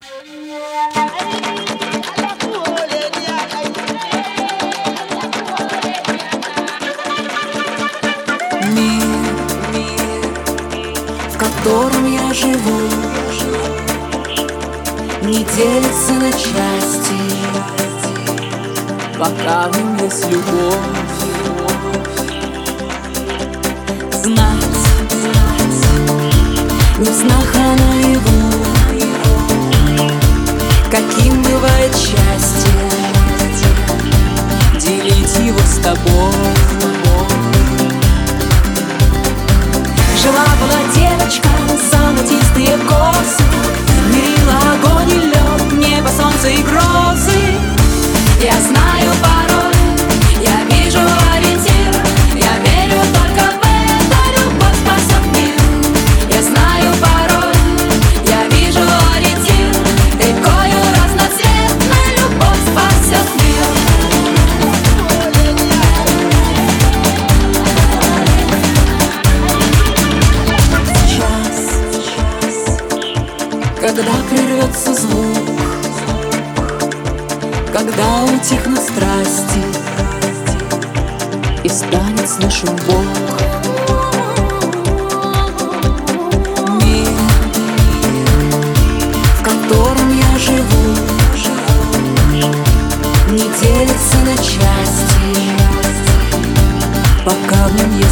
Мир, в котором я живу, не делится на части, пока в нем есть любовь. Знать, не в снах, а наяву, каким бывает счастье, делить его с тобой. Жила-была девочка, золотистые косы, мерила огонь и лед, небо, солнце и грозы. Я знаю пароль, я вижу ориентир, я верю только в это, любовь спасет мир. Я знаю пароль, я вижу ориентир, рекою разноцветной любовь спасет мир. Когда прервется звук, когда утихнут страсти и станет слышен Бог. Мир, в котором я живу, не делится на части, пока в нем есть